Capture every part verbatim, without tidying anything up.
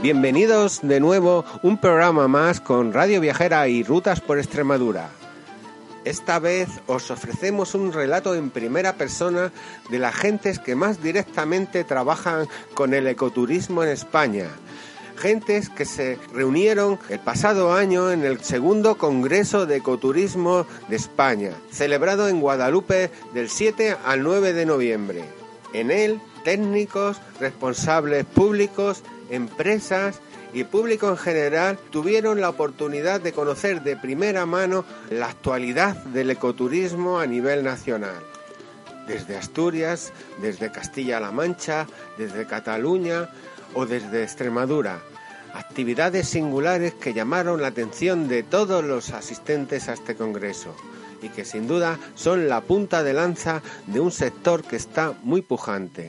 Bienvenidos de nuevo, un programa más con Radio Viajera y Rutas por Extremadura. Esta vez os ofrecemos un relato en primera persona de las gentes que más directamente trabajan con el ecoturismo en España. Gentes que se reunieron el pasado año en el segundo Congreso de Ecoturismo de España, celebrado en Guadalupe del siete al nueve de noviembre. En él, técnicos, responsables públicos, empresas y público en general tuvieron la oportunidad de conocer de primera mano la actualidad del ecoturismo a nivel nacional. Desde Asturias, desde Castilla-La Mancha, desde Cataluña o desde Extremadura. Actividades singulares que llamaron la atención de todos los asistentes a este congreso y que sin duda son la punta de lanza de un sector que está muy pujante.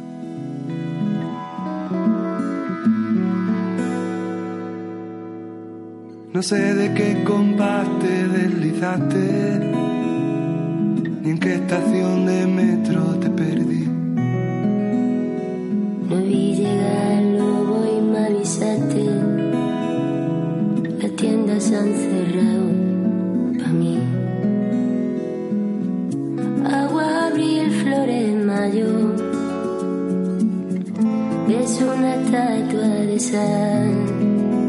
No sé de qué compás te deslizaste, ni en qué estación de metro te perdí. No vi llegar el lobo y me avisaste, las tiendas se han cerrado pa' mí. Agua, abril, flores, mayo, ves una estatua de sal.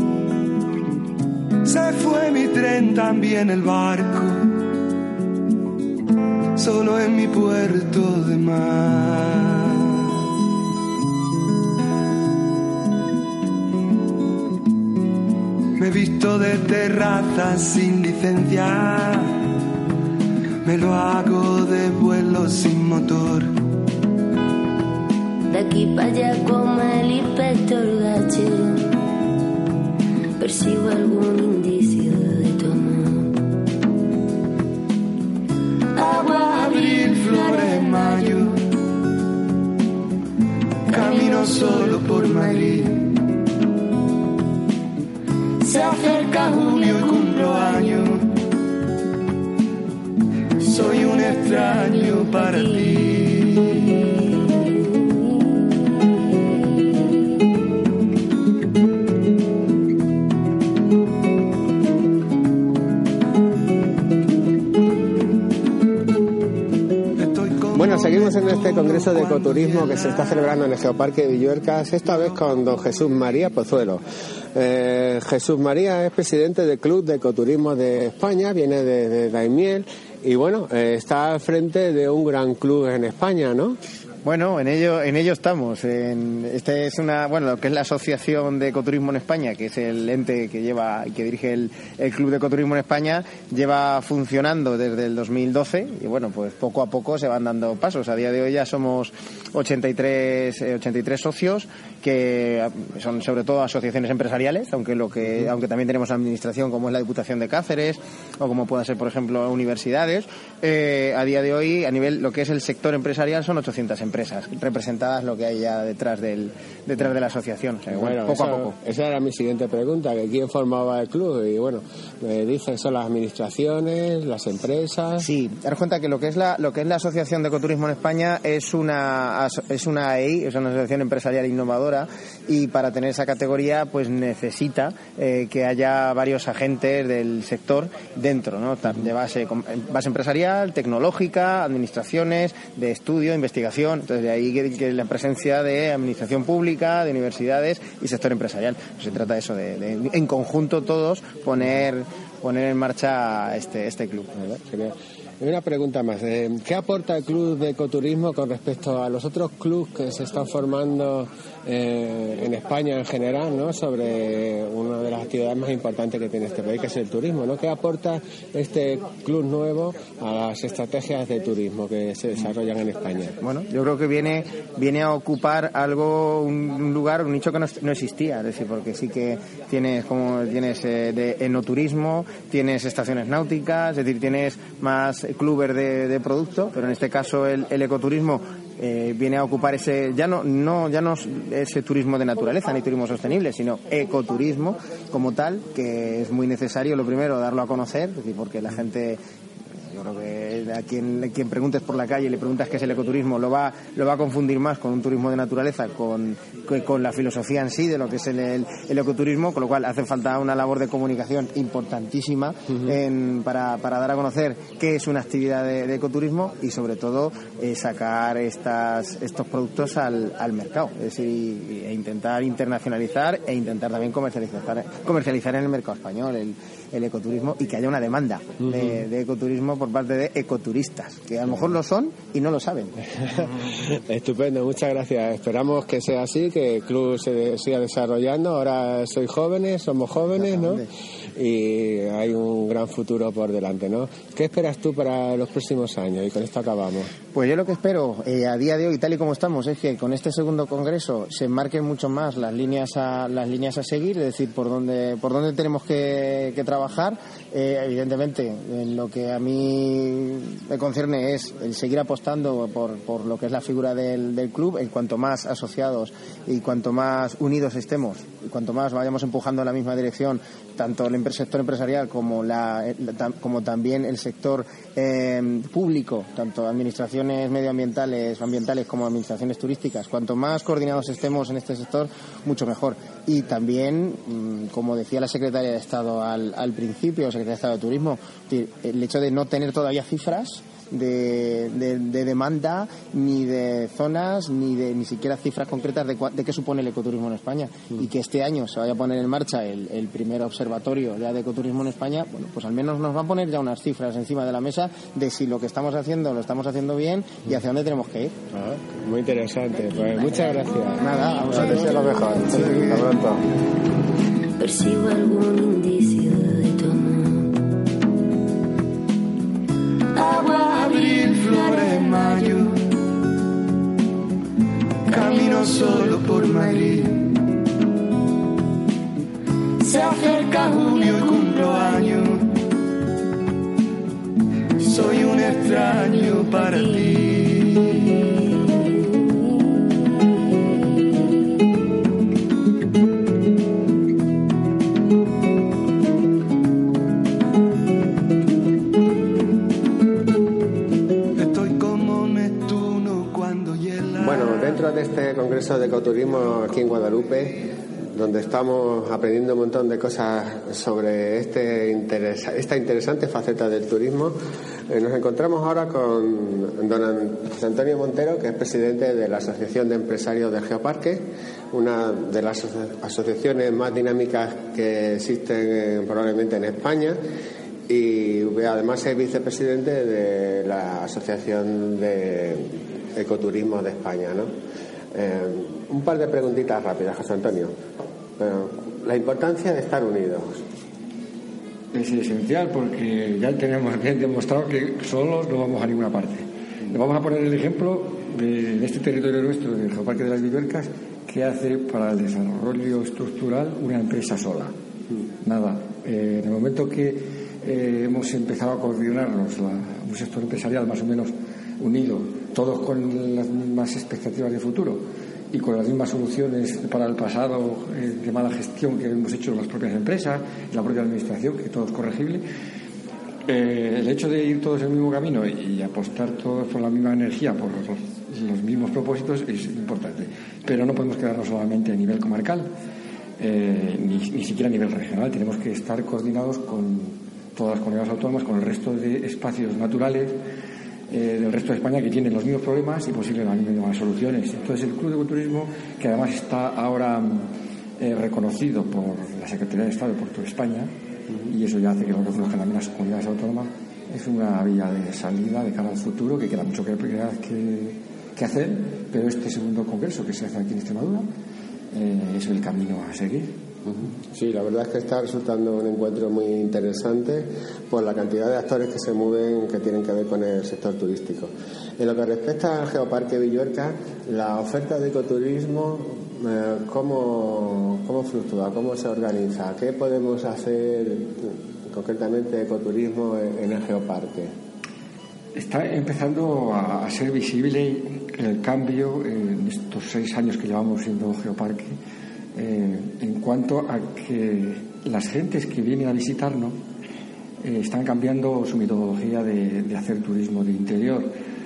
Se fue mi tren, también el barco, solo en mi puerto de mar. Me he visto de terrazas sin licencia, me lo hago de vuelo sin motor. De aquí para allá como el inspector Gacho, percibo algún indicio de tu amor. Agua, abril, flores, mayo, camino solo por Madrid. Se acerca junio y cumplo años, soy un extraño para ti. Bueno, seguimos en este Congreso de Ecoturismo que se está celebrando en el Geoparque de Villuercas, esta vez con don Jesús María Pozuelo. Eh, Jesús María es presidente del Club de Ecoturismo de España, viene de, de Daimiel y bueno, eh, está al frente de un gran club en España, ¿no? Bueno, en ello, en ello estamos. En, este es una, bueno, lo que es la Asociación de Ecoturismo en España, que es el ente que lleva y que dirige el, el Club de Ecoturismo en España, lleva funcionando desde el dos mil doce y bueno, pues poco a poco se van dando pasos. A día de hoy ya somos ochenta y tres, ochenta y tres socios, que son sobre todo asociaciones empresariales, aunque lo que, aunque también tenemos administración como es la Diputación de Cáceres o como pueda ser, por ejemplo, universidades. Eh, a día de hoy, a nivel lo que es el sector empresarial, son ochocientas empresas representadas, lo que hay ya detrás del detrás de la asociación. O sea, bueno, poco eso, a poco. Esa era mi siguiente pregunta, que quién formaba el club y bueno, me dicen son las administraciones, las empresas. Sí, dar cuenta que lo que es la lo que es la Asociación de Ecoturismo en España es una es una A E I, es una asociación empresarial innovadora, y para tener esa categoría pues necesita eh, que haya varios agentes del sector dentro, ¿no? De base base empresarial, tecnológica, administraciones, de estudio, investigación. Entonces, de ahí que, que la presencia de administración pública, de universidades y sector empresarial. Pues se trata de eso, de, de en conjunto todos poner poner en marcha este este club. Genial. Una pregunta más. ¿Qué aporta el Club de Ecoturismo con respecto a los otros clubes que se están formando eh, en España en general, ¿no? Sobre una de las actividades más importantes que tiene este país, que es el turismo, ¿no? ¿Qué aporta este club nuevo a las estrategias de turismo que se desarrollan en España? Bueno, yo creo que viene viene a ocupar algo, un, un lugar, un nicho que no, no existía, es decir, porque sí que tienes como tienes eh, de enoturismo, tienes estaciones náuticas, es decir, tienes más clubes de, de producto, pero en este caso el, el ecoturismo eh, viene a ocupar ese, ya no, no, ya no ese turismo de naturaleza ni turismo sostenible, sino ecoturismo como tal, que es muy necesario, lo primero, darlo a conocer, es decir, porque la gente, yo creo que eh, a quien, a quien preguntes por la calle y le preguntas qué es el ecoturismo, lo va, lo va a confundir más con un turismo de naturaleza, con, con la filosofía en sí de lo que es el, el, el ecoturismo, con lo cual hace falta una labor de comunicación importantísima uh-huh. en, para, para dar a conocer qué es una actividad de, de ecoturismo y sobre todo eh, sacar estas, estos productos al, al mercado, es decir, e intentar internacionalizar e intentar también comercializar, comercializar en el mercado español el, el ecoturismo y que haya una demanda uh-huh. de, de ecoturismo por parte de ecoturistas, que a lo mejor lo son y no lo saben. Estupendo, muchas gracias. Esperamos que sea así, que el club se siga desarrollando. Ahora sois jóvenes, somos jóvenes, ¿no? Y hay un gran futuro por delante, ¿no? ¿Qué esperas tú para los próximos años? Y con esto acabamos. Pues yo lo que espero eh, a día de hoy, tal y como estamos, es que con este segundo congreso se marquen mucho más las líneas a las líneas a seguir, es decir, por dónde por dónde tenemos que, que trabajar. Eh, evidentemente, en lo que a mí me concierne es el seguir apostando por, por lo que es la figura del, del club. En cuanto más asociados y cuanto más unidos estemos y cuanto más vayamos empujando en la misma dirección, tanto el sector empresarial como la como también el sector eh, público, tanto administraciones medioambientales ambientales como administraciones turísticas, cuanto más coordinados estemos en este sector, mucho mejor. Y también, como decía la secretaria de Estado al, al principio, secretaria de Estado de Turismo, el hecho de no tener todavía cifras De, de, de demanda, ni de zonas, ni de ni siquiera cifras concretas de, de qué supone el ecoturismo en España. Mm. Y que este año se vaya a poner en marcha el, el primer observatorio ya de ecoturismo en España, bueno, pues al menos nos va a poner ya unas cifras encima de la mesa de si lo que estamos haciendo lo estamos haciendo bien y hacia dónde tenemos que ir. Ah, muy interesante. Pues muchas gracias. Nada, a vosotros es lo mejor. Sí. Hasta pronto. Percibo algún indicio de tu amor. Agua, abril, flores, mayo. Camino solo por Madrid. Se acerca junio y cumplo años. Soy un extraño para ti. Dentro de este Congreso de Ecoturismo aquí en Guadalupe, donde estamos aprendiendo un montón de cosas sobre este interesa, esta interesante faceta del turismo, eh, nos encontramos ahora con don José Antonio Montero, que es presidente de la Asociación de Empresarios del Geoparque, una de las aso- asociaciones más dinámicas que existen eh, probablemente en España, y además es vicepresidente de la Asociación de Ecoturismo de España, ¿no? Eh, un par de preguntitas rápidas, José Antonio. Eh, la importancia de estar unidos. Es esencial porque ya tenemos bien demostrado que solos no vamos a ninguna parte. Le vamos a poner el ejemplo de, de este territorio nuestro, del Geoparque de las Villuercas, que hace para el desarrollo estructural una empresa sola. Nada, eh, en el momento que eh, hemos empezado a coordinarnos, la, un sector empresarial más o menos unido, todos con las mismas expectativas de futuro y con las mismas soluciones para el pasado eh, de mala gestión que hemos hecho las propias empresas y la propia administración, que todo es corregible, eh, el hecho de ir todos en el mismo camino y apostar todos por la misma energía, por los, los mismos propósitos, es importante. Pero no podemos quedarnos solamente a nivel comarcal, eh, ni, ni siquiera a nivel regional. Tenemos que estar coordinados con todas las comunidades autónomas, con el resto de espacios naturales Eh, del resto de España, que tienen los mismos problemas y posibles las mismas soluciones. Entonces el Club de Ecoturismo, que además está ahora eh, reconocido por la Secretaría de Estado y por toda España, uh-huh. y eso ya hace que lo reconozcan también las comunidades autónomas, es una vía de salida de cara al futuro, que queda mucho que, que, que hacer, pero este segundo congreso que se hace aquí en Extremadura eh, es el camino a seguir. Sí, la verdad es que está resultando un encuentro muy interesante por la cantidad de actores que se mueven que tienen que ver con el sector turístico. En lo que respecta al Geoparque Villuercas, la oferta de ecoturismo, eh, ¿cómo, cómo fluctúa? ¿Cómo se organiza? ¿Qué podemos hacer concretamente de ecoturismo en el Geoparque? Está empezando a, a ser visible el cambio en estos seis años que llevamos siendo Geoparque. Eh, en cuanto a que las gentes que vienen a visitarnos eh, están cambiando su metodología de, de hacer turismo de interior.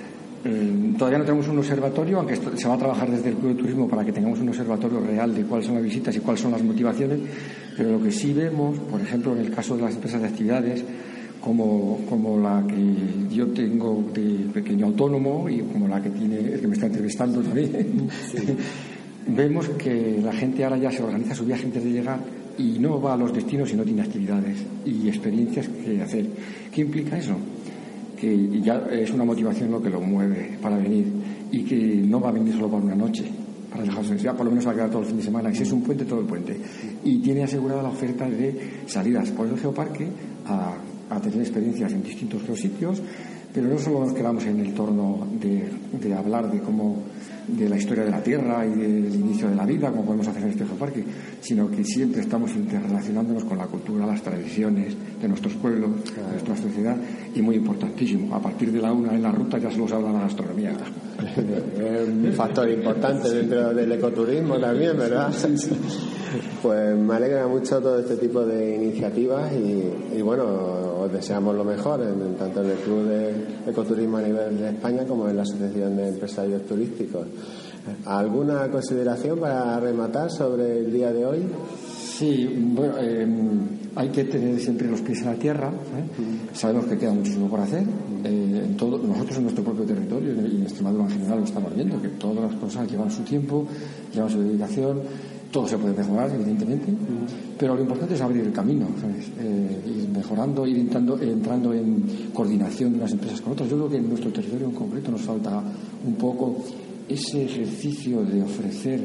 Eh, todavía no tenemos un observatorio, aunque esto, se va a trabajar desde el Club de Turismo para que tengamos un observatorio real de cuáles son las visitas y cuáles son las motivaciones, pero lo que sí vemos, por ejemplo, en el caso de las empresas de actividades, como, como la que yo tengo de pequeño autónomo y como la que tiene el que me está entrevistando también, sí. Vemos que la gente ahora ya se organiza su viaje antes de llegar y no va a los destinos y no tiene actividades y experiencias que hacer. ¿Qué implica eso? Que ya es una motivación lo que lo mueve para venir y que no va a venir solo por una noche, para dejarse, ya por lo menos va a quedar todo el fin de semana, y si es un puente, todo el puente. Y tiene asegurada la oferta de salidas por el geoparque a, a tener experiencias en distintos sitios, pero no solo nos quedamos en el torno de, de hablar de cómo de la historia de la Tierra y del inicio de la vida, como podemos hacer en este geoparque, sino que siempre estamos interrelacionándonos con la cultura, las tradiciones de nuestros pueblos, de nuestra sociedad, y muy importantísimo. A partir de la una en la ruta ya se nos habla la gastronomía. Es un factor importante dentro del ecoturismo también, ¿verdad? Sí, sí. Pues me alegra mucho todo este tipo de iniciativas y, y bueno, os deseamos lo mejor, en, tanto en el Club de Ecoturismo a nivel de España como en la Asociación de Empresarios Turísticos. ¿Alguna consideración para rematar sobre el día de hoy? Sí, bueno, eh, hay que tener siempre los pies en la tierra, ¿eh? Sabemos que queda muchísimo por hacer, eh, en todo, nosotros en nuestro propio territorio y en Extremadura en general lo estamos viendo, que todas las cosas llevan su tiempo, llevan su dedicación, todo se puede mejorar evidentemente, uh-huh. Pero lo importante es abrir el camino, ¿sabes? Eh, ir mejorando, ir entrando, entrando en coordinación de unas empresas con otras. Yo creo que en nuestro territorio en concreto nos falta un poco ese ejercicio de ofrecer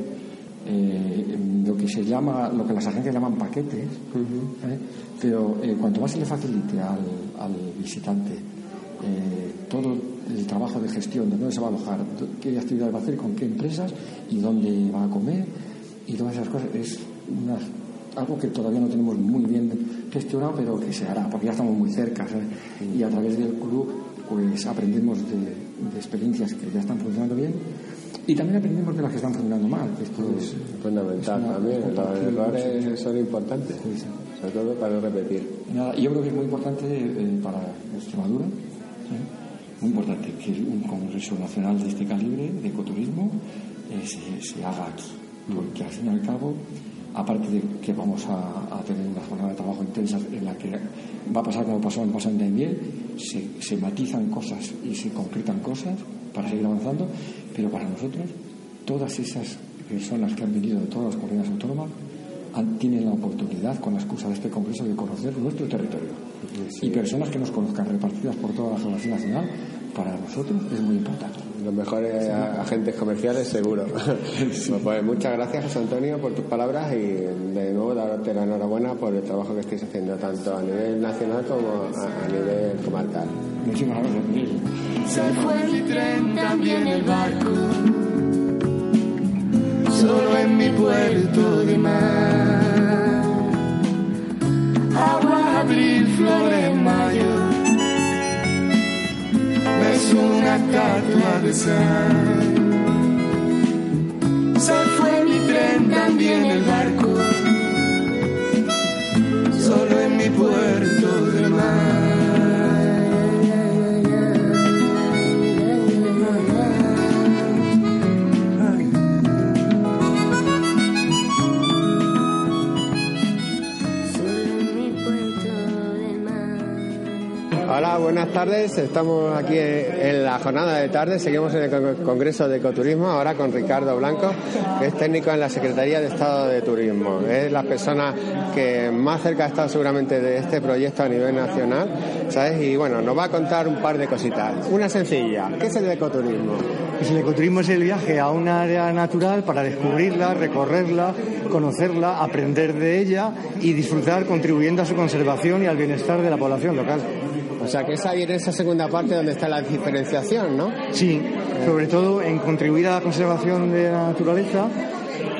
eh, lo que se llama, lo que las agencias llaman paquetes, uh-huh. ¿eh? Pero eh, cuanto más se le facilite al, al visitante eh, todo el trabajo de gestión de dónde se va a alojar, qué actividades va a hacer, con qué empresas y dónde va a comer y todas esas cosas, es una, algo que todavía no tenemos muy bien gestionado, pero que se hará porque ya estamos muy cerca, ¿sabes? Y a través del club pues aprendemos de, de experiencias que ya están funcionando bien y también aprendemos de las que están funcionando mal, que esto es fundamental. Es también los errores son importantes, sí, sí. Sobre todo para no repetir. Nada, yo creo que es muy importante eh, para Extremadura, ¿sí? Muy importante que un congreso nacional de este calibre de ecoturismo eh, se, se haga aquí, porque al fin y al cabo, aparte de que vamos a, a tener una jornada de trabajo intensa en la que va a pasar como pasó en pasado en Daimiel, se, se matizan cosas y se concretan cosas para seguir avanzando, pero para nosotros todas esas personas que han venido de todas las comunidades autónomas han, tienen la oportunidad con la excusa de este congreso de conocer nuestro territorio, sí. Y personas que nos conozcan repartidas por toda la geografía nacional para nosotros es muy importante. Los mejores sí. agentes comerciales seguro. Sí. Pues muchas gracias, José Antonio, por tus palabras y de nuevo darte la enhorabuena por el trabajo que estáis haciendo tanto a nivel nacional como a, a nivel comarcal. Muchísimas gracias, Miguel. Se fue mi tren, también el barco, solo en mi puerto de mar. Agua, abril, flores, mayo, es una estatua de sal. Se fue mi tren, también el barco, solo en mi puerto de mar. Hola, buenas tardes. Estamos aquí en la jornada de tarde. Seguimos en el Congreso de Ecoturismo, ahora con Ricardo Blanco, que es técnico en la Secretaría de Estado de Turismo. Es la persona que más cerca ha estado seguramente de este proyecto a nivel nacional, ¿sabes? Y bueno, nos va a contar un par de cositas. Una sencilla, ¿qué es el ecoturismo? Pues el ecoturismo es el viaje a una área natural para descubrirla, recorrerla, conocerla, aprender de ella y disfrutar contribuyendo a su conservación y al bienestar de la población local. O sea que es ahí en esa segunda parte donde está la diferenciación, ¿no? Sí, sobre todo en contribuir a la conservación de la naturaleza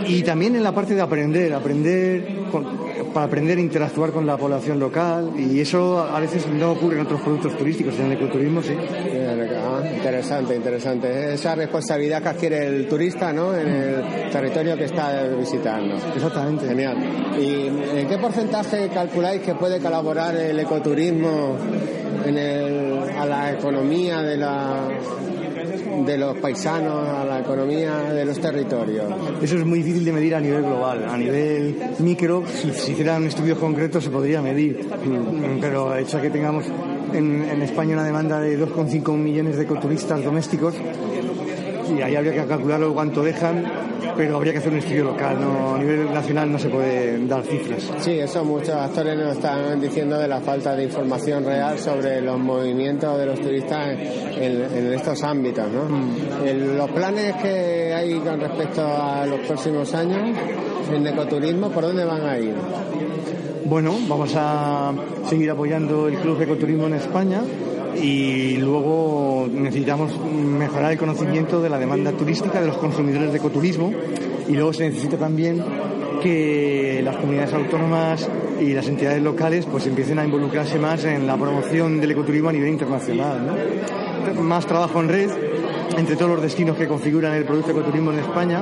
Y también en la parte de aprender, aprender con, para aprender a interactuar con la población local, y eso a veces no ocurre en otros productos turísticos, en el ecoturismo sí. Ah, interesante, interesante. Esa responsabilidad que adquiere el turista, ¿no?, en el territorio que está visitando. Exactamente. Genial. ¿Y en qué porcentaje calculáis que puede colaborar el ecoturismo en el, a la economía de la... de los paisanos, a la economía de los territorios? Eso es muy difícil de medir a nivel global. A nivel micro, si se hicieran estudios concretos se podría medir, pero el hecho de que tengamos en, en España una demanda de dos coma cinco millones de ecoturistas domésticos, y ahí habría que calcularlo cuánto dejan, pero habría que hacer un estudio local, no, a nivel nacional no se puede dar cifras. Sí, eso muchos actores nos están diciendo de la falta de información real sobre los movimientos de los turistas en, en estos ámbitos, ¿no? Mm. El, los planes que hay con respecto a los próximos años en ecoturismo, ¿por dónde van a ir? Bueno, vamos a seguir apoyando el Club Ecoturismo en España, y luego necesitamos mejorar el conocimiento de la demanda turística de los consumidores de ecoturismo, y luego se necesita también que las comunidades autónomas y las entidades locales pues empiecen a involucrarse más en la promoción del ecoturismo a nivel internacional, ¿no? Más trabajo en red entre todos los destinos que configuran el producto ecoturismo en España.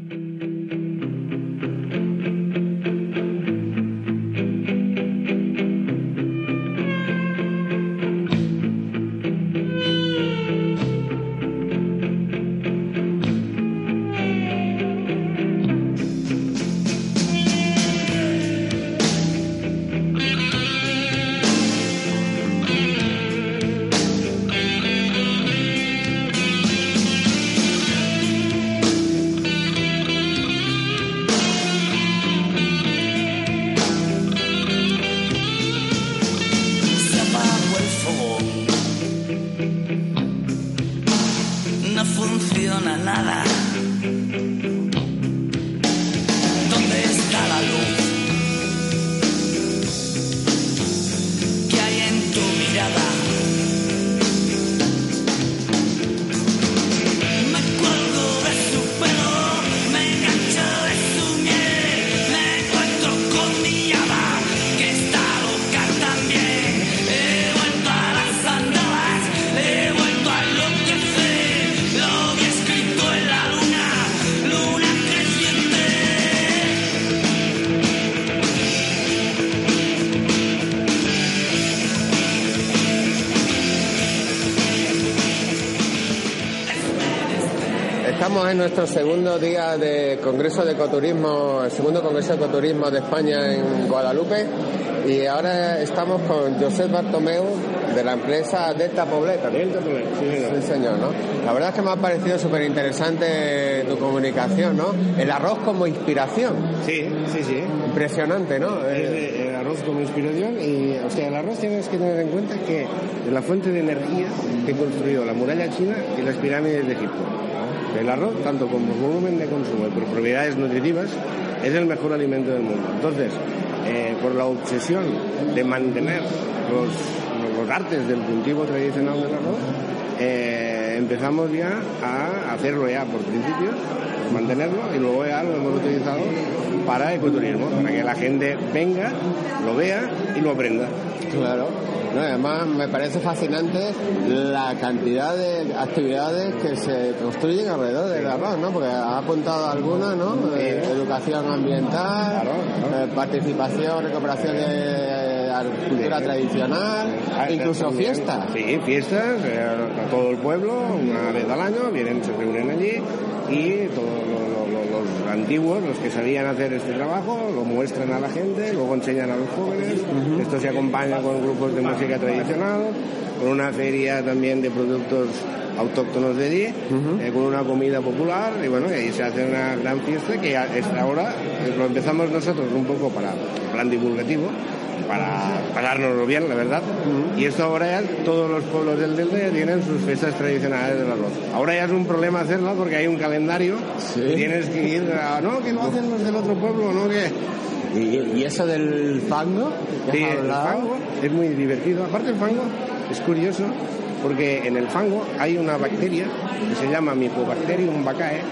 Estamos en nuestro segundo día de Congreso de Ecoturismo, el segundo Congreso de Ecoturismo de España en Guadalupe, y ahora estamos con Josep Bartomeu de la empresa Delta Poblet. Delta Poblet, sí señor. Sí, señor, ¿no? La verdad es que me ha parecido súper interesante tu comunicación, ¿no? El arroz como inspiración. Sí, sí, sí. Impresionante, ¿no? Es el arroz como inspiración, y, o sea, el arroz tienes que tener en cuenta que es la fuente de energía que construyó la muralla china y las pirámides de Egipto. El arroz, tanto como volumen de consumo y por propiedades nutritivas, es el mejor alimento del mundo. Entonces, eh, por la obsesión de mantener los, los artes del cultivo tradicional del arroz, eh, empezamos ya a hacerlo ya por principio, mantenerlo, y luego ya lo hemos utilizado para ecoturismo, para que la gente venga, lo vea y lo aprenda. Claro. No, además me parece fascinante la cantidad de actividades que se construyen alrededor del arroz, ¿no? Porque ha apuntado algunas, ¿no? Eh, educación ambiental, claro, claro. Eh, participación, recuperación de la cultura tradicional, ah, incluso también, fiestas. Sí, fiestas, eh, a todo el pueblo, una vez al año, vienen, se reúnen allí, y todos lo, lo, lo, los antiguos, los que sabían hacer este trabajo, lo muestran a la gente, luego enseñan a los jóvenes. Uh-huh. Esto se acompaña con grupos de música tradicional, con una feria también de productos autóctonos de allí, uh-huh. eh, con una comida popular, y bueno, y ahí se hace una gran fiesta que ahora lo empezamos nosotros un poco para plan divulgativo, para pasárnoslo bien, la verdad. Uh-huh. Y esto ahora ya todos los pueblos del Delta tienen sus fiestas tradicionales del arroz. Ahora ya es un problema hacerlo porque hay un calendario, sí. Y tienes que ir a, no, que lo hacen los del otro pueblo, no, que... ¿Y, y eso del fango? Sí, el fango es muy divertido. Aparte, el fango es curioso porque en el fango hay una bacteria que se llama Mycobacterium vaccae,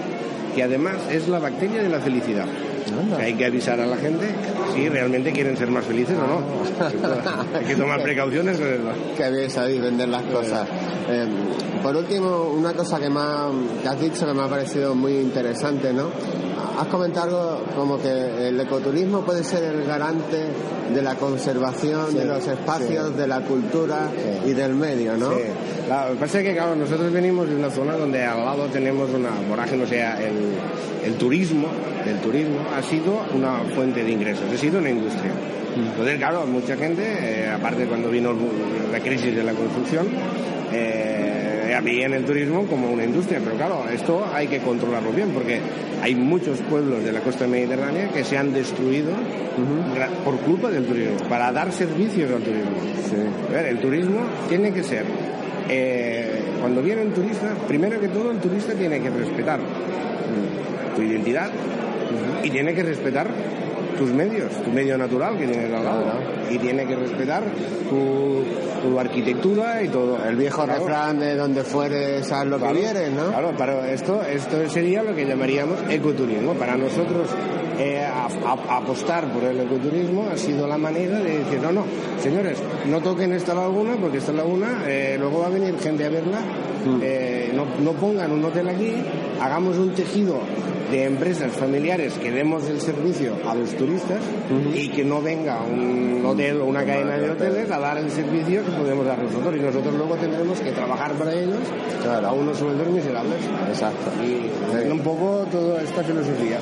que además es la bacteria de la felicidad. Que hay que avisar a la gente si realmente quieren ser más felices o no. Hay que tomar precauciones. Qué bien sabéis vender las cosas. Eh, por último, una cosa que, me ha, que has dicho que me ha parecido muy interesante, ¿no? Has comentado algo como que el ecoturismo puede ser el garante de la conservación sí, de los espacios, sí. de la cultura sí. y del medio, ¿no? Sí. Claro, lo que pasa es que claro, nosotros venimos de una zona donde al lado tenemos una vorágine, o sea, el, el turismo, el turismo ha sido una fuente de ingresos, ha sido una industria. Entonces, claro, mucha gente, eh, aparte cuando vino la crisis de la construcción, eh, veían el turismo como una industria, pero claro, esto hay que controlarlo bien porque hay muchos pueblos de la costa mediterránea que se han destruido uh-huh. por culpa del turismo, para dar servicios al turismo. Sí. El turismo tiene que ser, eh, cuando viene un turista, primero que todo el turista tiene que respetar uh, tu identidad uh-huh. y tiene que respetar tus medios, tu medio natural que tienes al lado, ¿no? Y tiene que respetar tu, tu arquitectura y todo. El viejo claro. refrán de donde fueres, haz lo claro. que vieres, ¿no? Claro, pero esto, esto sería lo que llamaríamos ecoturismo. Para nosotros eh, a, a, apostar por el ecoturismo ha sido la manera de decir, no, no, señores, no toquen esta laguna porque esta laguna eh, luego va a venir gente a verla, mm. eh, no, no pongan un hotel aquí, hagamos un tejido de empresas familiares que demos el servicio a los turistas uh-huh. y que no venga un hotel o una cadena de hoteles a dar el servicio que podemos dar nosotros y nosotros luego tendremos que trabajar para ellos claro. a unos sueldos miserables. Exacto. Y sí. un poco toda esta filosofía.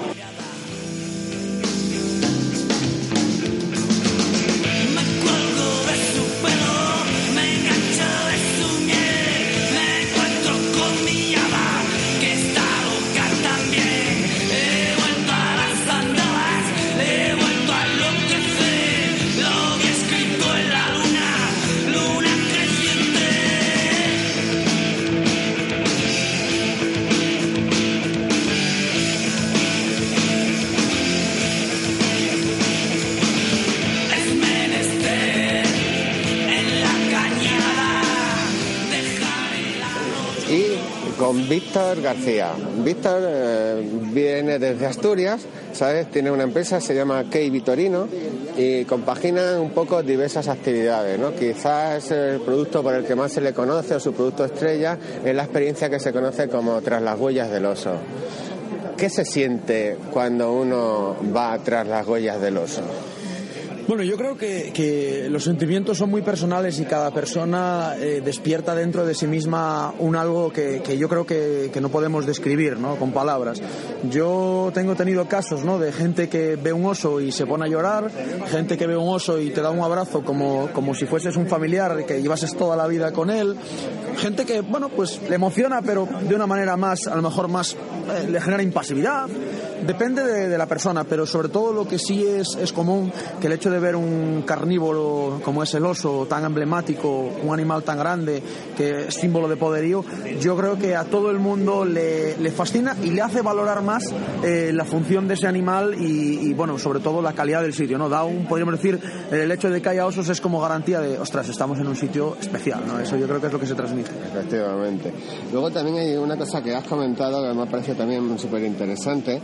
Con Víctor García. Víctor eh, viene desde Asturias, ¿sabes? Tiene una empresa, se llama Key Vitorino y compagina un poco diversas actividades, ¿no? Quizás el producto por el que más se le conoce o su producto estrella es la experiencia que se conoce como Tras las huellas del oso. ¿Qué se siente cuando uno va tras las huellas del oso? Bueno, yo creo que, que los sentimientos son muy personales y cada persona eh, despierta dentro de sí misma un algo que, que yo creo que, que no podemos describir, ¿no? Con palabras. Yo tengo tenido casos, ¿no? De gente que ve un oso y se pone a llorar, gente que ve un oso y te da un abrazo como, como si fueses un familiar que llevases toda la vida con él, gente que, bueno, pues le emociona pero de una manera más, a lo mejor más, eh, le genera impasividad. Depende de, de la persona, pero sobre todo lo que sí es, es común que el hecho de ver un carnívoro como es el oso, tan emblemático, un animal tan grande, que es símbolo de poderío, yo creo que a todo el mundo le, le fascina y le hace valorar más eh, la función de ese animal y, y, bueno, sobre todo la calidad del sitio, ¿no? Da un, podríamos decir, el hecho de que haya osos es como garantía de, ostras, estamos en un sitio especial, ¿no? Eso yo creo que es lo que se transmite. Efectivamente. Luego también hay una cosa que has comentado que me parece también súper interesante.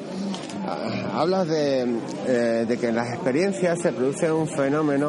Hablas de, eh, de que en las experiencias se produce un fenómeno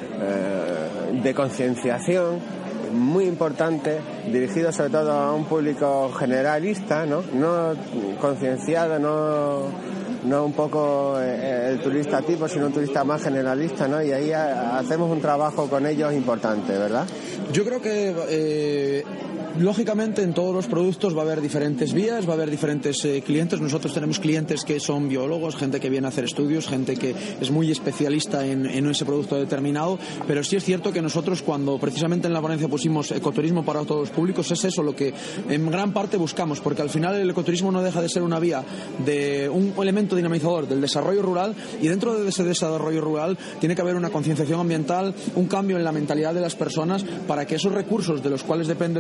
eh, de concienciación muy importante, dirigido sobre todo a un público generalista, ¿no? No concienciado, no, no un poco eh, el turista tipo, sino un turista más generalista, ¿no? Y ahí a, hacemos un trabajo con ellos importante, ¿verdad? Yo creo que eh, lógicamente en todos los productos va a haber diferentes vías, va a haber diferentes eh, clientes. Nosotros tenemos clientes que son biólogos, gente que viene a hacer estudios, gente que es muy especialista en, en ese producto determinado, pero sí es cierto que nosotros cuando precisamente en la ponencia pusimos ecoturismo para todos los públicos, es eso lo que en gran parte buscamos, porque al final el ecoturismo no deja de ser una vía de un elemento dinamizador del desarrollo rural, y dentro de ese desarrollo rural tiene que haber una concienciación ambiental, un cambio en la mentalidad de las personas para que esos recursos de los cuales depende el sector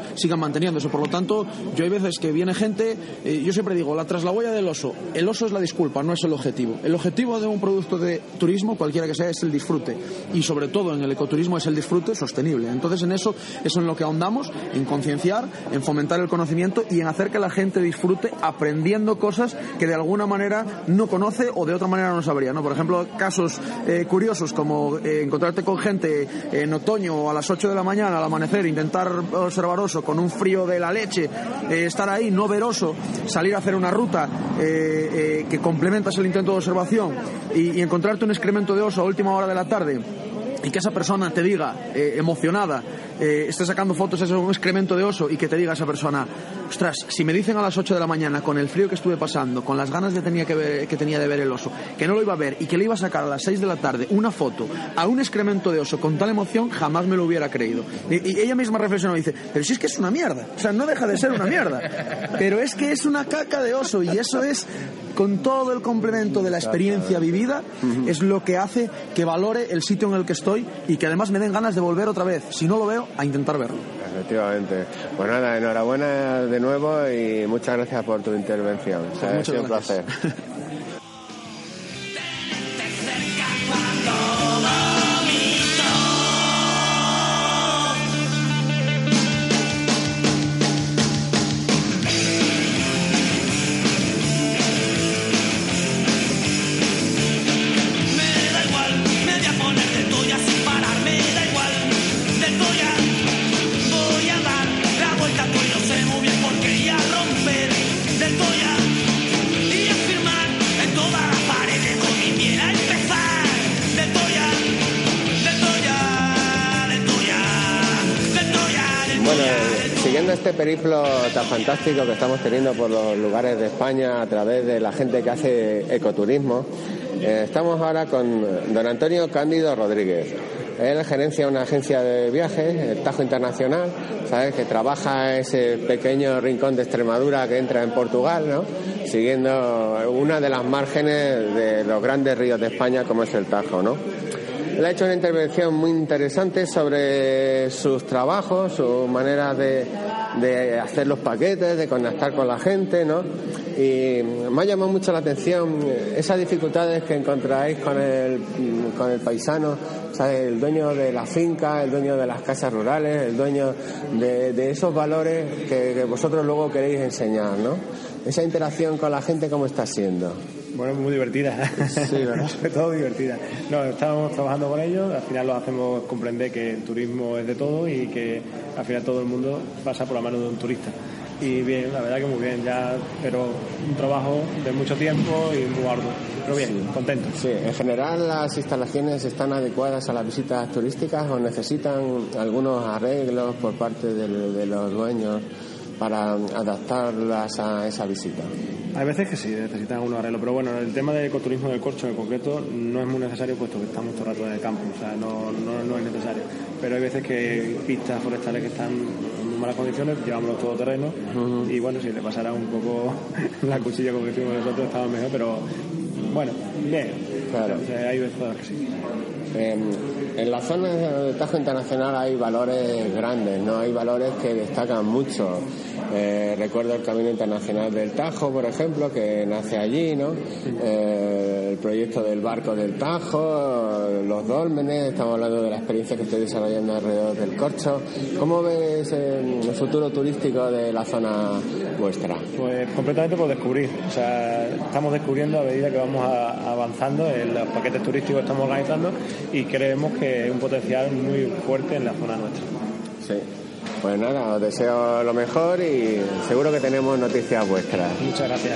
sigan manteniéndose. Por lo tanto, yo hay veces que viene gente, eh, yo siempre digo, la tras la huella del oso, el oso es la disculpa, no es el objetivo. El objetivo de un producto de turismo, cualquiera que sea, es el disfrute, y sobre todo en el ecoturismo es el disfrute sostenible. Entonces en eso es en lo que ahondamos, en concienciar, en fomentar el conocimiento y en hacer que la gente disfrute aprendiendo cosas que de alguna manera no conoce o de otra manera no sabría, ¿no? Por ejemplo, casos eh, curiosos como eh, encontrarte con gente eh, en otoño a las ocho de la mañana al amanecer, intentar observar oso con un frío de la leche, eh, estar ahí, no ver oso, salir a hacer una ruta eh, eh, que complementas el intento de observación y, y encontrarte un excremento de oso a última hora de la tarde y que esa persona te diga, eh, emocionada, eh, esté sacando fotos de un excremento de oso y que te diga esa persona, ostras, si me dicen a las ocho de la mañana, con el frío que estuve pasando, con las ganas que tenía, que, ver, que tenía de ver el oso, que no lo iba a ver y que le iba a sacar a las seis de la tarde una foto a un excremento de oso con tal emoción, jamás me lo hubiera creído. Y, y ella misma reflexionó y dice, pero si es que es una mierda, o sea, no deja de ser una mierda, pero es que es una caca de oso, y eso es, con todo el complemento de la experiencia vivida, es lo que hace que valore el sitio en el que estoy y que además me den ganas de volver otra vez, si no lo veo, a intentar verlo. Efectivamente. Pues nada, enhorabuena de nuevo y muchas gracias por tu intervención. Pues ha sido un placer. Siguiendo este periplo tan fantástico que estamos teniendo por los lugares de España a través de la gente que hace ecoturismo, eh, estamos ahora con don Antonio Cándido Rodríguez. Él gerencia una agencia de viajes, el Tajo Internacional, ¿sabes? Que trabaja ese pequeño rincón de Extremadura que entra en Portugal, ¿no? Siguiendo una de las márgenes de los grandes ríos de España como es el Tajo, ¿no? Él ha hecho una intervención muy interesante sobre sus trabajos, su manera de, de hacer los paquetes, de conectar con la gente, ¿no? Y me ha llamado mucho la atención esas dificultades que encontráis con el, con el paisano, ¿sabes? El dueño de la finca, el dueño de las casas rurales, el dueño de, de esos valores que, que vosotros luego queréis enseñar, ¿no? Esa interacción con la gente, ¿cómo está siendo? Bueno, muy divertida. Sí, ¿verdad? Sobre todo divertida. No, estamos trabajando con ellos, al final los hacemos comprender que el turismo es de todo y que al final todo el mundo pasa por la mano de un turista. Y bien, la verdad que muy bien, ya, pero un trabajo de mucho tiempo y muy arduo. Pero bien, sí. Contento. Sí, en general las instalaciones están adecuadas a las visitas turísticas o necesitan algunos arreglos por parte de, de los dueños para adaptarlas a esa visita. Hay veces que sí, necesitan algunos arreglos, pero bueno, el tema del ecoturismo del corcho en concreto no es muy necesario puesto que estamos todo el rato en el campo, o sea, no, no, no es necesario. Pero hay veces que hay pistas forestales que están en muy malas condiciones, llevamos los todoterrenos, uh-huh. Y bueno, si le pasara un poco la cuchilla como decimos nosotros, estaba mejor, pero bueno, bien, claro. O sea, hay veces que sí. Eh, en la zona del Tajo Internacional hay valores grandes, no hay valores que destacan mucho. Eh, recuerdo el Camino Internacional del Tajo, por ejemplo, que nace allí, ¿no? Eh, el proyecto del barco del Tajo, los dólmenes, estamos hablando de la experiencia que estoy desarrollando alrededor del corcho. ¿Cómo ves el futuro turístico de la zona vuestra? Pues completamente por descubrir, o sea, estamos descubriendo a medida que vamos a, avanzando en los paquetes turísticos que estamos organizando y creemos que hay un potencial muy fuerte en la zona nuestra. Sí. Pues nada, os deseo lo mejor y seguro que tenemos noticias vuestras. Muchas gracias.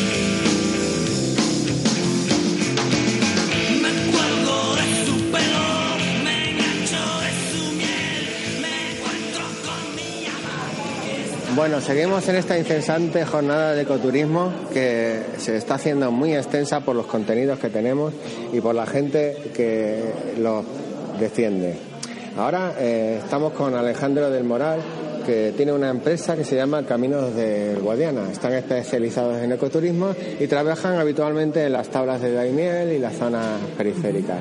Me cuelgo de su pelo. Bueno, seguimos en esta incesante jornada de ecoturismo que se está haciendo muy extensa por los contenidos que tenemos y por la gente que los defiende. Ahora eh, estamos con Alejandro del Moral, que tiene una empresa que se llama Caminos del Guadiana. Están especializados en ecoturismo y trabajan habitualmente en las tablas de Daimiel y las zonas periféricas.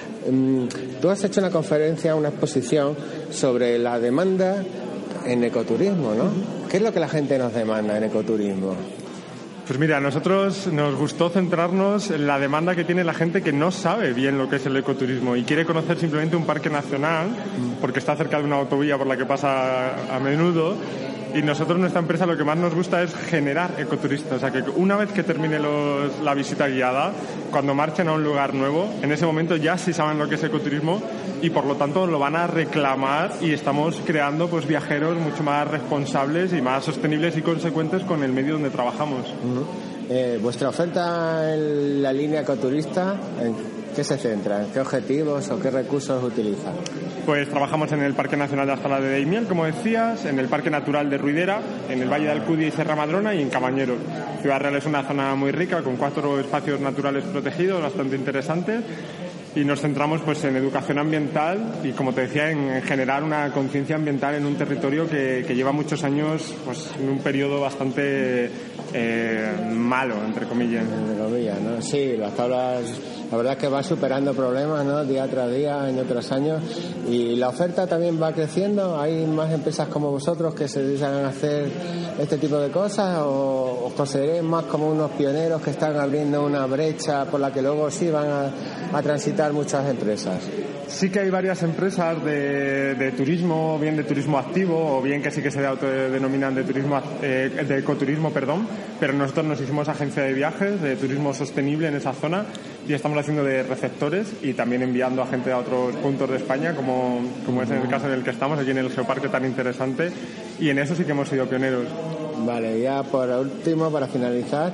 Tú has hecho una conferencia, una exposición sobre la demanda en ecoturismo, ¿no? ¿Qué es lo que la gente nos demanda en ecoturismo? Pues mira, a nosotros nos gustó centrarnos en la demanda que tiene la gente que no sabe bien lo que es el ecoturismo y quiere conocer simplemente un parque nacional porque está cerca de una autovía por la que pasa a menudo. Y nosotros, nuestra empresa, lo que más nos gusta es generar ecoturistas. O sea, que una vez que termine los, la visita guiada, cuando marchen a un lugar nuevo, en ese momento ya sí saben lo que es ecoturismo y por lo tanto lo van a reclamar, y estamos creando pues viajeros mucho más responsables y más sostenibles y consecuentes con el medio donde trabajamos. Uh-huh. eh, ¿Vuestra oferta en la línea ecoturista, en qué se centra? ¿En qué objetivos o qué recursos utilizan? Pues trabajamos en el Parque Nacional de las Tablas de Daimiel, como decías, en el Parque Natural de Ruidera, en el Valle de Alcudia y Serra Madrona y en Cabañeros. Ciudad Real es una zona muy rica con cuatro espacios naturales protegidos bastante interesantes y nos centramos pues en educación ambiental y, como te decía, en generar una conciencia ambiental en un territorio que, que lleva muchos años pues en un periodo bastante eh, malo, entre comillas. Entre comillas, ¿no? Sí, las tablas, la verdad es que va superando problemas, ¿no? Día tras día, año tras año, y la oferta también va creciendo. ¿Hay más empresas como vosotros que se dedican a hacer este tipo de cosas o os consideréis más como unos pioneros que están abriendo una brecha por la que luego sí van a, a transitar muchas empresas? Sí que hay varias empresas de, de turismo, bien de turismo activo o bien que sí que se autodenominan de turismo eh, de ecoturismo, perdón, pero nosotros nos hicimos agencia de viajes de turismo sostenible en esa zona y estamos haciendo de receptores y también enviando a gente a otros puntos de España, como, como es en el caso en el que estamos, aquí en el Geoparque tan interesante, y en eso sí que hemos sido pioneros. Vale, ya por último, para finalizar,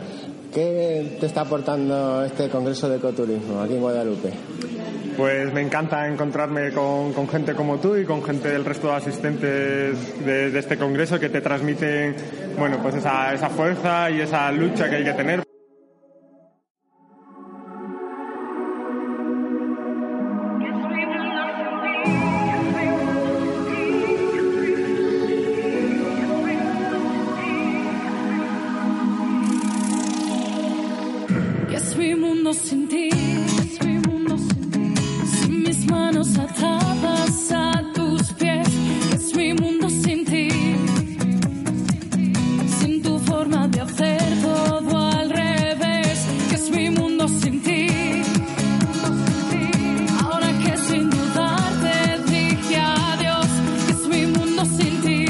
¿qué te está aportando este Congreso de Ecoturismo aquí en Guadalupe? Pues me encanta encontrarme con, con gente como tú y con gente del resto de asistentes de, de este congreso que te transmiten, bueno, pues esa, esa fuerza y esa lucha que hay que tener. ¿Qué es mi mundo sin ti? Manos atadas a tus pies, que es mi mundo sin ti, sin tu forma de hacer todo al revés, que es mi mundo sin ti. Ahora que sin dudar te dije adiós, que es mi mundo sin ti.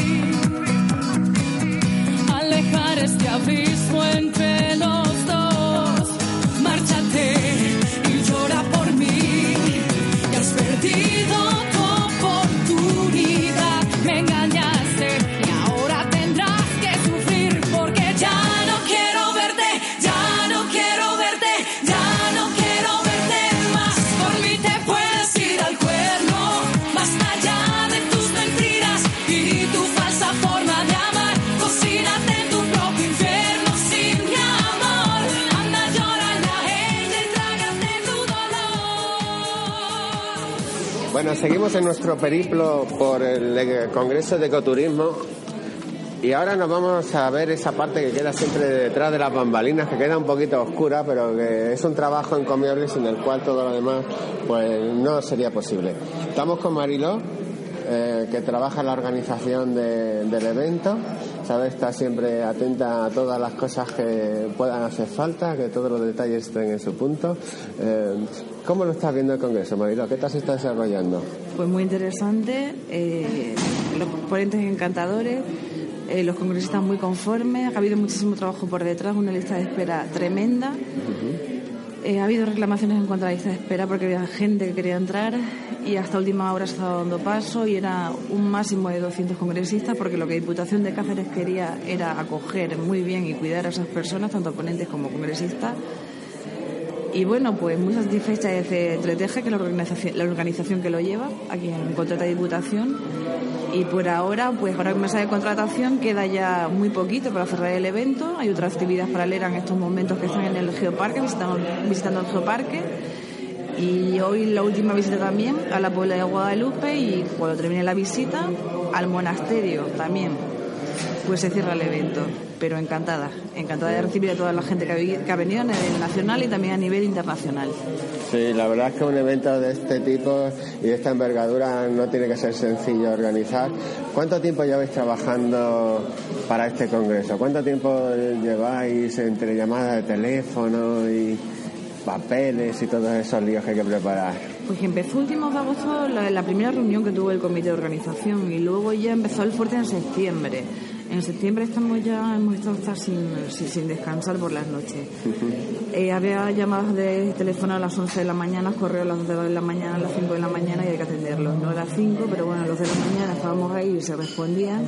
Alejar este abismo entre los dos, márchate y llora por mí. Perdido tu oportunidad, me engañaste y ahora tendrás que sufrir porque ya no quiero verte, ya no quiero verte, ya no quiero verte más. Por mí te puedes ir al cuerno, basta ya de tus mentiras y tu falsa forma de amar. Cocínate en tu propio infierno sin mi amor. Anda, llórala a ella y trágate tu dolor. Bueno, seguimos en nuestro periplo por el Congreso de Ecoturismo y ahora nos vamos a ver esa parte que queda siempre detrás de las bambalinas, que queda un poquito oscura, pero que es un trabajo encomiable sin el cual todo lo demás pues no sería posible. Estamos con Mariló, eh, que trabaja en la organización de, del evento, ¿sabes? Está siempre atenta a todas las cosas que puedan hacer falta, que todos los detalles estén en su punto. Eh, ¿Cómo lo estás viendo el Congreso, Mariló? ¿Qué tal se está desarrollando? Pues muy interesante, eh, los ponentes encantadores, eh, los congresistas muy conformes, ha habido muchísimo trabajo por detrás, una lista de espera tremenda. Uh-huh. eh, ha habido reclamaciones en cuanto a la lista de espera porque había gente que quería entrar y hasta última hora se estaba dando paso y era un máximo de doscientos congresistas porque lo que Diputación de Cáceres quería era acoger muy bien y cuidar a esas personas, tanto ponentes como congresistas. Y bueno, pues muy satisfecha de C tres T G, que es la organización, la organización que lo lleva, aquí en Contrata Diputación. Y por ahora, pues ahora que mesa de contratación queda ya muy poquito para cerrar el evento. Hay otras actividades paralelas en estos momentos que están en el Geoparque, visitando, visitando el Geoparque. Y hoy la última visita también a la Puebla de Guadalupe, y cuando termine la visita al monasterio también, pues se cierra el evento. Pero encantada, encantada de recibir a toda la gente que ha, que ha venido a nivel nacional y también a nivel internacional. Sí, la verdad es que un evento de este tipo y de esta envergadura no tiene que ser sencillo organizar. ¿Cuánto tiempo lleváis trabajando para este congreso? ¿Cuánto tiempo lleváis entre llamadas de teléfono y papeles y todos esos líos que hay que preparar? Pues empezó últimos de agosto la, la primera reunión que tuvo el comité de organización, y luego ya empezó el fuerte en septiembre. En septiembre estamos ya, hemos estado hasta sin, sin, sin descansar por las noches. Uh-huh. Eh, había llamadas de teléfono a las once de la mañana, correo a las dos de la mañana, a las cinco de la mañana, y hay que atenderlos. No a las cinco, pero bueno, a las dos de la mañana estábamos ahí y se respondían.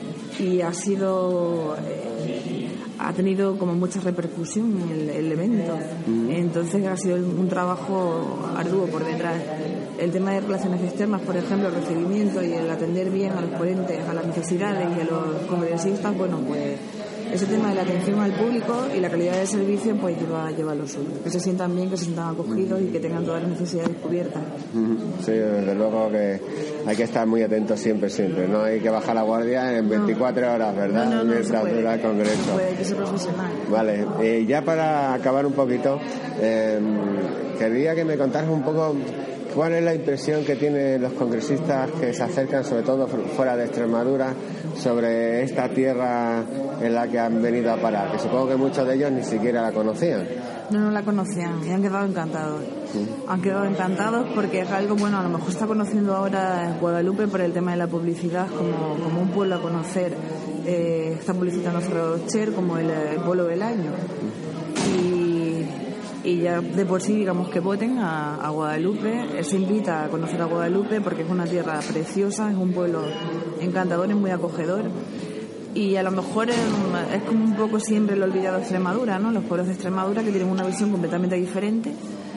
Y ha sido... Eh, ha tenido como mucha repercusión el, el evento. Uh-huh. Entonces ha sido un trabajo arduo por detrás. El tema de relaciones externas, por ejemplo, el recibimiento y el atender bien a los ponentes, a las necesidades y a los congresistas, bueno, pues ese tema de la atención al público y la calidad del servicio, pues lleva, lleva lo suyo. Que se sientan bien, que se sientan acogidos y que tengan todas las necesidades cubiertas. Sí, desde luego que hay que estar muy atentos siempre, siempre. No hay que bajar la guardia en veinticuatro no. horas, ¿verdad? No, no, no, mientras puede, dura el congreso. No puede, hay que ser profesional. Vale, eh, ya para acabar un poquito, eh, quería que me contaras un poco cuál es la impresión que tienen los congresistas que se acercan, sobre todo fuera de Extremadura, sobre esta tierra en la que han venido a parar, que supongo que muchos de ellos ni siquiera la conocían. No, no la conocían y han quedado encantados. Sí. Han quedado encantados porque es algo, bueno, a lo mejor está conociendo ahora Guadalupe por el tema de la publicidad como, como un pueblo a conocer. Eh, está publicitando Ferrero Rocher como el, el pueblo del año. Y Y ya de por sí, digamos, que voten a, a Guadalupe. Se invita a conocer a Guadalupe porque es una tierra preciosa, es un pueblo encantador, es muy acogedor. Y a lo mejor es, es como un poco siempre el olvidado de Extremadura, ¿no? Los pueblos de Extremadura que tienen una visión completamente diferente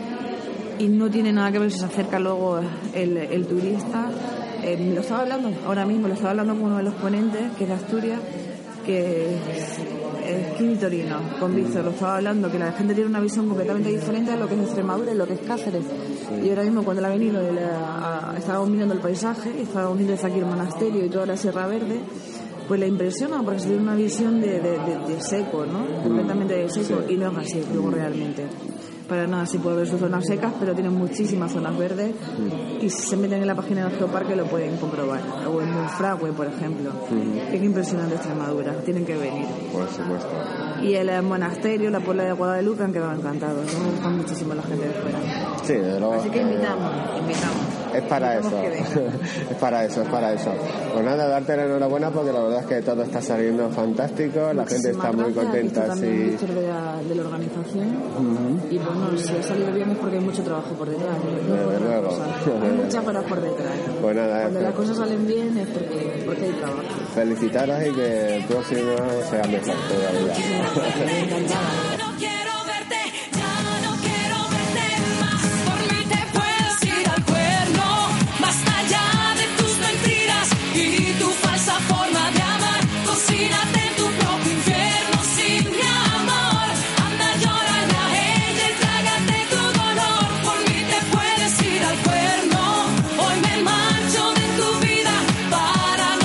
y no tiene nada que ver si se acerca luego el, el turista. Eh, me lo estaba hablando ahora mismo, lo estaba hablando con uno de los ponentes, que es de Asturias, que es Kimi Torino, con Víctor, lo estaba hablando, que la gente tiene una visión completamente diferente a lo que es Extremadura y lo que es Cáceres. Sí. Y ahora mismo cuando él ha venido, él ha, ha, estábamos mirando el paisaje, estábamos viendo desde aquí el monasterio y toda la Sierra Verde, pues le impresiona porque se tiene una visión de, de, de, de seco, ¿no? Mm. Completamente de seco, sí. Y no es así, luego realmente. Para nada, sí puede ver sus zonas secas, pero tienen muchísimas zonas verdes mm. y si se meten en la página del Geoparque lo pueden comprobar. O en Monfragüe, por ejemplo. Mm. Es impresionante Extremadura, tienen que venir. Por supuesto. Y el monasterio, la Puebla de Guadalupe han quedado encantados. ¿No? Me gustan muchísimo la gente de fuera. Sí, desde luego. Así que invitamos, invitamos. Es para eso, es para eso, es para eso. Pues nada, darte la enhorabuena porque la verdad es que todo está saliendo fantástico, la gente está muy contenta. Sí. De la, de la organización uh-huh. Y bueno, si ha salido bien es porque hay mucho trabajo por detrás. No desde por luego. Hay muchas horas por detrás. Pues nada, cuando es las cosas salen bien es porque, porque hay trabajo. Felicitaros y que el próximo sea mejor todavía. Encantada.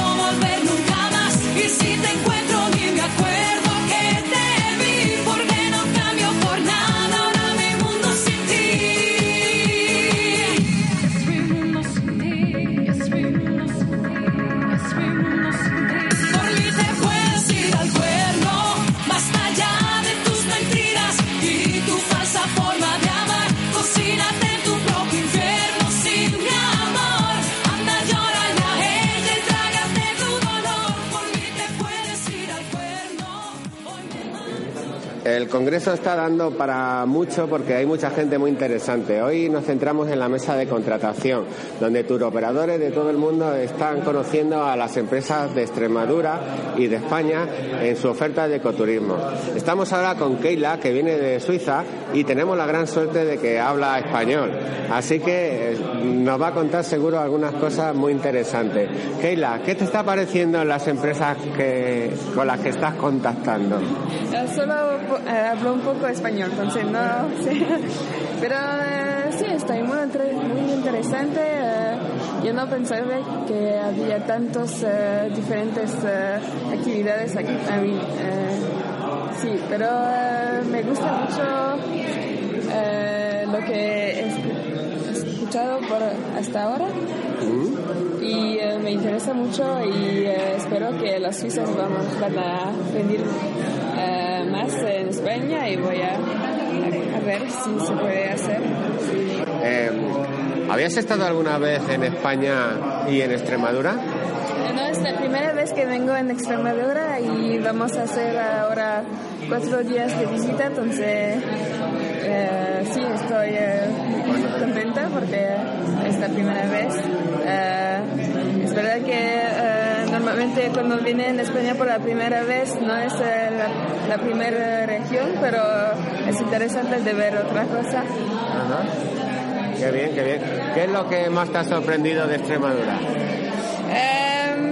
Si te encuentro ni me acuerdo que te vi, porque Congreso está dando para mucho porque hay mucha gente muy interesante. Hoy nos centramos en la mesa de contratación, donde turoperadores de todo el mundo están conociendo a las empresas de Extremadura y de España en su oferta de ecoturismo. Estamos ahora con Keila, que viene de Suiza, y tenemos la gran suerte de que habla español. Así que eh, nos va a contar seguro algunas cosas muy interesantes. Keila, ¿qué te está pareciendo en las empresas que, con las que estás contactando? Uh, solo uh, hablo un poco español, entonces no sé. Pero uh, sí, está muy, muy interesante. Uh, yo no pensaba que había tantas uh, diferentes uh, actividades aquí. I mean, uh, sí, pero uh, me gusta mucho uh, lo que he escuchado por hasta ahora. Y uh, me interesa mucho y uh, espero que los suizos vamos, van a venir uh, más en España y voy a, a, a ver si se puede hacer. Sí. Eh, ¿Habías estado alguna vez en España y en Extremadura? No, es la primera vez que vengo en Extremadura y vamos a hacer ahora cuatro días de visita, entonces uh, sí, estoy uh, muy contenta porque es la primera vez. Uh, es verdad que uh, normalmente cuando viene en España por la primera vez no es uh, la, la primera región, pero es interesante de ver otra cosa. Ajá. Qué bien, qué bien. ¿Qué es lo que más te ha sorprendido de Extremadura? Um,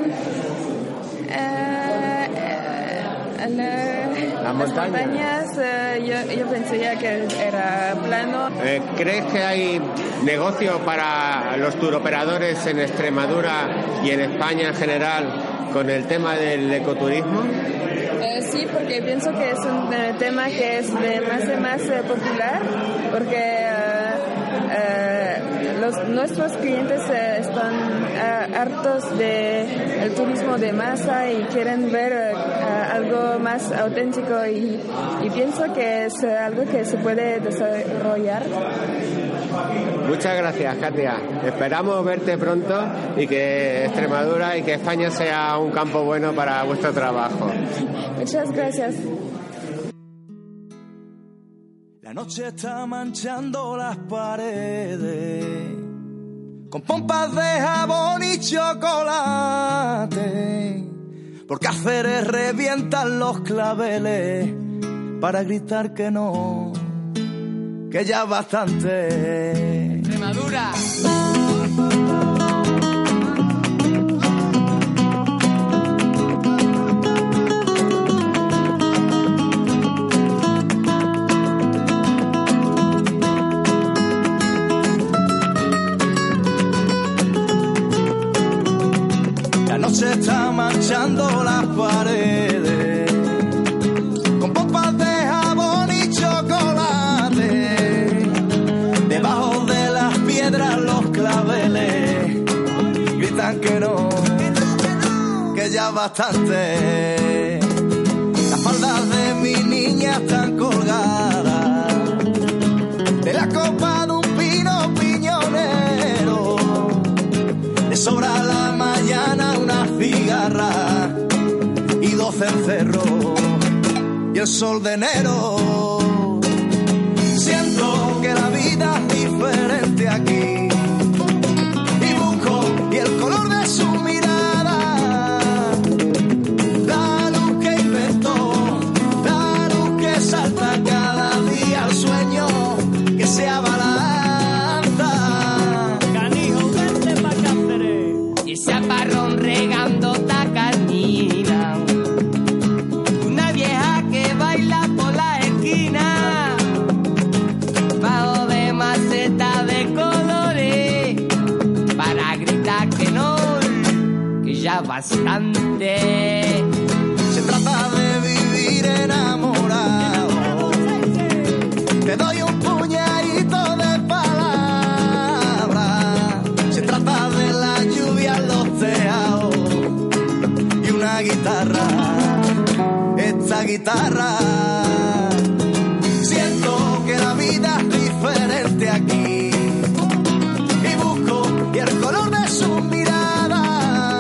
uh, uh, la, ¿Las montañas? montañas uh, yo, yo pensé ya que era plano. Eh, ¿Crees que hay negocio para los turoperadores en Extremadura y en España en general con el tema del ecoturismo? Eh, sí, porque pienso que es un eh, tema que es de más y más eh, popular, porque eh, eh, los, nuestros clientes eh, están eh, hartos de el turismo de masa y quieren ver eh, algo más auténtico y, y pienso que es eh, algo que se puede desarrollar. Muchas gracias, Katia. Esperamos verte pronto y que Extremadura y que España sea un campo bueno para vuestro trabajo. Muchas gracias. La noche está manchando las paredes con pompas de jabón y chocolate, por Cáceres revientan los claveles para gritar que no, que ya bastante. Extremadura. La noche está manchando las paredes con pompas de jabón y chocolate. Debajo de las piedras los claveles gritan que no, que ya bastante. Las faldas de mi niña están colgadas de la copa de un pino piñonero. Le sobra la mañana una cigarra y doce encerros y el sol de enero. Siento que la vida es diferente aquí y busco y el color de su mirada, la luz que inventó, la luz que salta cada día al sueño que se abalanza. Canijo, vente pa' Cáceres. Y ese aparrón regando tacanina, una vieja que baila por la esquina, bajo de maceta de colores, para gritar que no, que ya bastante. Se trata de vivir enamorado. Te doy un puñadito de palabras. Se trata de la lluvia en los tejados y una guitarra. Esta guitarra. Siento que la vida es diferente aquí y busco y el color de su mirada,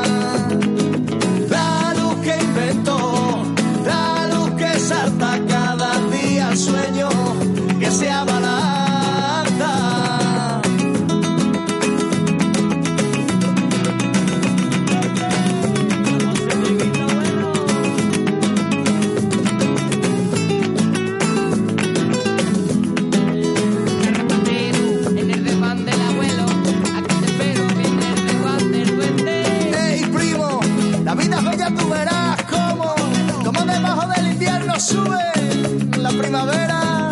la luz que inventó, la luz que salta cada día al sueño que se abalanza. Sube la primavera.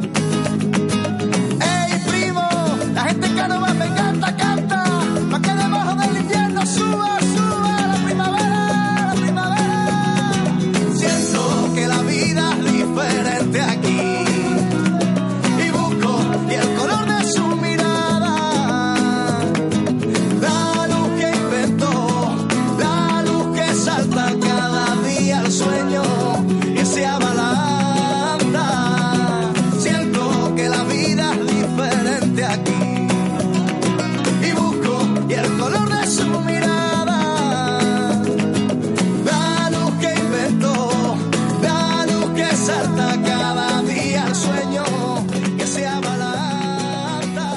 Ey, primo, la gente que no más me canta, canta. Más que debajo del invierno sube, sube la primavera, la primavera. Siento que la vida es diferente aquí. Y busco y el color de su mirada. La luz que inventó, la luz que salta cada día al sueño. Se abalanza, siento que la vida es diferente aquí y busco y el color de su mirada, la luz que inventó, la luz que salta cada día al sueño que se abalanza.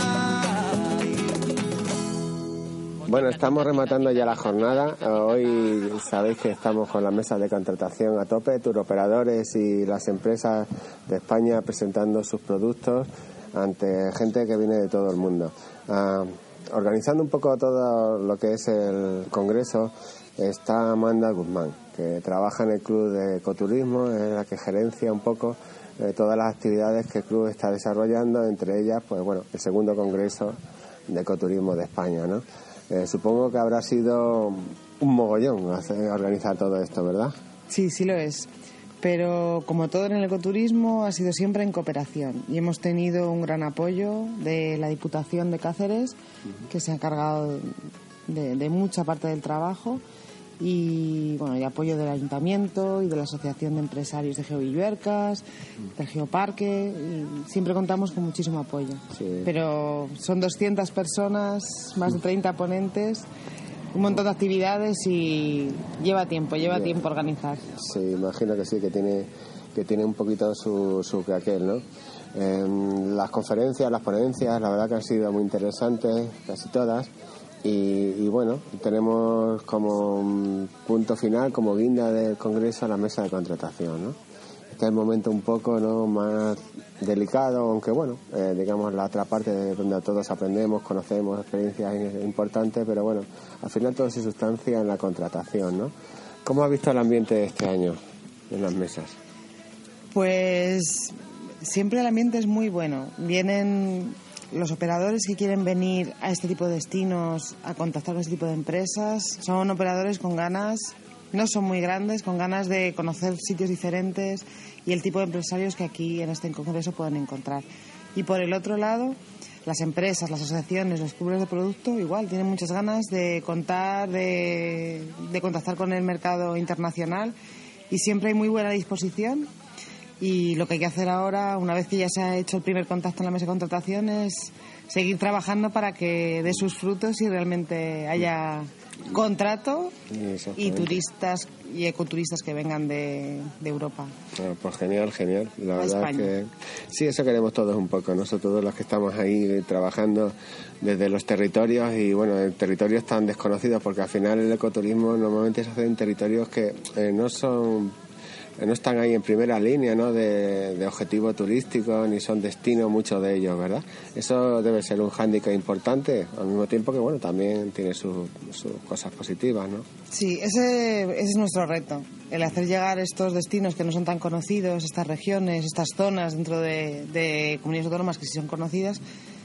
Bueno, estamos rematando ya la jornada. Hoy sabéis que estamos con las mesas de contratación a tope, turoperadores y las empresas de España presentando sus productos ante gente que viene de todo el mundo. Uh, organizando un poco todo lo que es el congreso está Amanda Guzmán, que trabaja en el Club de Ecoturismo, es la que gerencia un poco eh, todas las actividades que el club está desarrollando, entre ellas, pues bueno, el segundo congreso de ecoturismo de España, ¿no? Eh, supongo que habrá sido un mogollón hacer, organizar todo esto, ¿verdad? Sí, sí lo es. Pero como todo en el ecoturismo ha sido siempre en cooperación y hemos tenido un gran apoyo de la Diputación de Cáceres, uh-huh. que se ha encargado de, de mucha parte del trabajo, y bueno, y apoyo del Ayuntamiento y de la Asociación de Empresarios de Geovilluercas, uh-huh. del Geoparque, y siempre contamos con muchísimo apoyo. Sí. Pero son doscientas personas, más de treinta ponentes, un montón de actividades y lleva tiempo, lleva yeah. tiempo organizar. Sí, imagino que sí, que tiene que tiene un poquito su, su aquel, ¿no? Eh, las conferencias, las ponencias, la verdad que han sido muy interesantes, casi todas. Y, y bueno, tenemos como punto final, como guinda del Congreso, la mesa de contratación, ¿no? Este es el momento un poco, ¿no?, más delicado, aunque bueno, eh, digamos la otra parte de donde todos aprendemos, conocemos experiencias importantes, pero bueno, al final todo se sustancia en la contratación, ¿no? ¿Cómo has visto el ambiente de este año en las mesas? Pues siempre el ambiente es muy bueno. Vienen los operadores que quieren venir a este tipo de destinos a contactar con este tipo de empresas. Son operadores con ganas, no son muy grandes, con ganas de conocer sitios diferentes y el tipo de empresarios que aquí en este congreso pueden encontrar. Y por el otro lado, las empresas, las asociaciones, los clubes de producto, igual, tienen muchas ganas de contar, de, de contactar con el mercado internacional, y siempre hay muy buena disposición. Y lo que hay que hacer ahora, una vez que ya se ha hecho el primer contacto en la mesa de contratación, es seguir trabajando para que dé sus frutos y realmente haya contrato y turistas y ecoturistas que vengan de, de Europa. Bueno, pues genial, genial. La verdad es que sí, eso queremos todos un poco, nosotros todos los que estamos ahí trabajando desde los territorios, y bueno, en territorios tan desconocidos, porque al final el ecoturismo normalmente se hace en territorios que eh, no son no están ahí en primera línea, ¿no?, de, de objetivo turístico, ni son destinos muchos de ellos, ¿verdad? Eso debe ser un hándicap importante, al mismo tiempo que, bueno, también tiene sus sus cosas positivas, ¿no? Sí, ese, ese es nuestro reto, el hacer llegar estos destinos que no son tan conocidos, estas regiones, estas zonas dentro de, de comunidades autónomas que sí son conocidas,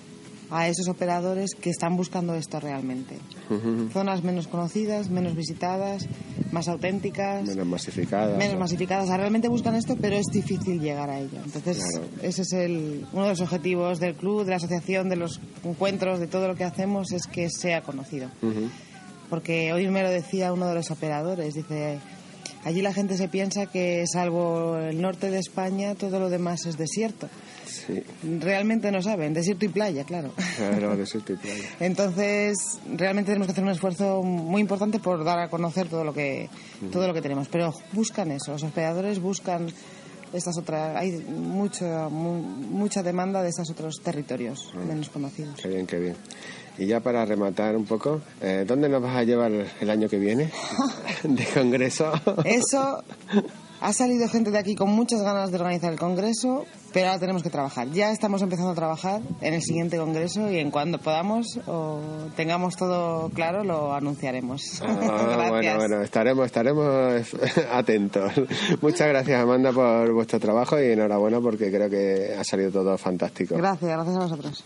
a esos operadores que están buscando esto realmente. Uh-huh. Zonas menos conocidas, menos visitadas, más auténticas, menos masificadas. Menos ¿no? masificadas. O sea, realmente buscan esto, pero es difícil llegar a ello. Entonces, claro. ese es el, uno de los objetivos del club, de la asociación, de los encuentros, de todo lo que hacemos, es que sea conocido. Uh-huh. Porque hoy me lo decía uno de los operadores, dice, allí la gente se piensa que salvo el norte de España, todo lo demás es desierto. Sí. Realmente no saben, desierto y playa, claro. Claro, desierto y playa. Entonces, realmente tenemos que hacer un esfuerzo muy importante por dar a conocer todo lo que uh-huh. todo lo que tenemos. Pero buscan eso, los hospedadores buscan estas otras, hay mucho, mu, mucha demanda de estos otros territorios mm. menos conocidos. Qué bien, qué bien. Y ya para rematar un poco, eh, ¿dónde nos vas a llevar el año que viene de congreso? Eso, ha salido gente de aquí con muchas ganas de organizar el congreso, pero ahora tenemos que trabajar. Ya estamos empezando a trabajar en el siguiente congreso y en cuando podamos o tengamos todo claro lo anunciaremos. Ah, bueno, bueno, estaremos, estaremos atentos. Muchas gracias, Amanda, por vuestro trabajo y enhorabuena porque creo que ha salido todo fantástico. Gracias, gracias a vosotros.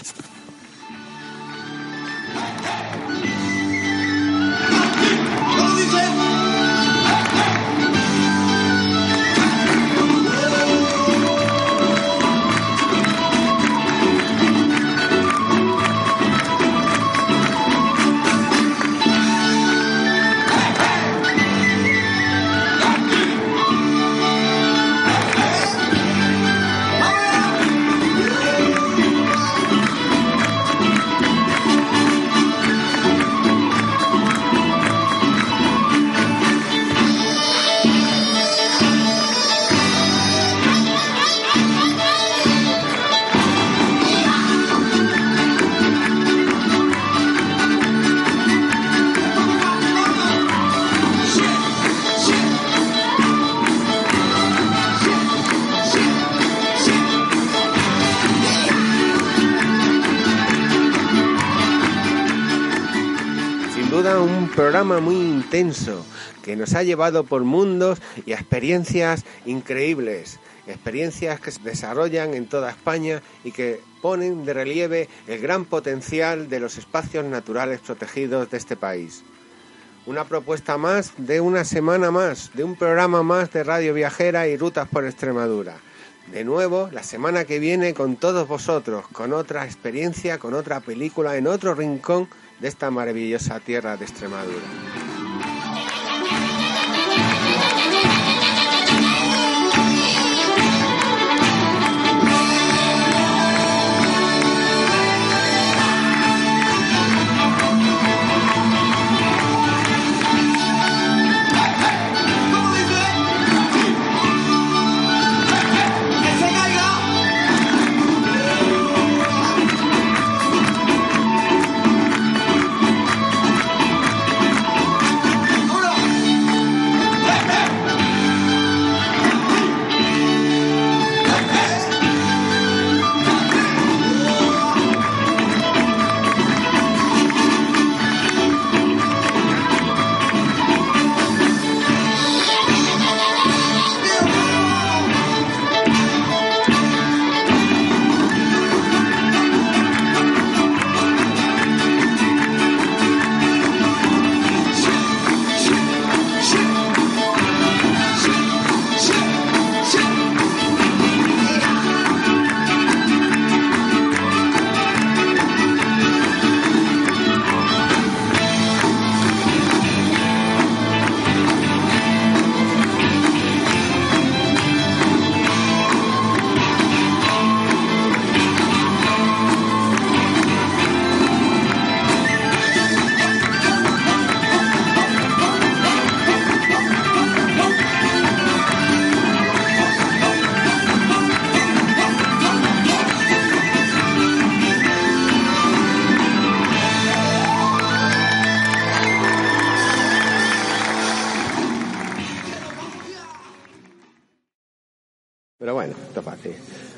Un programa muy intenso que nos ha llevado por mundos y a experiencias increíbles, experiencias que se desarrollan en toda España y que ponen de relieve el gran potencial de los espacios naturales protegidos de este país. Una propuesta más de una semana más, de un programa más de Radio Viajera y Rutas por Extremadura. De nuevo, la semana que viene con todos vosotros, con otra experiencia, con otra película, en otro rincón de esta maravillosa tierra de Extremadura. Pero bueno, esto es fácil.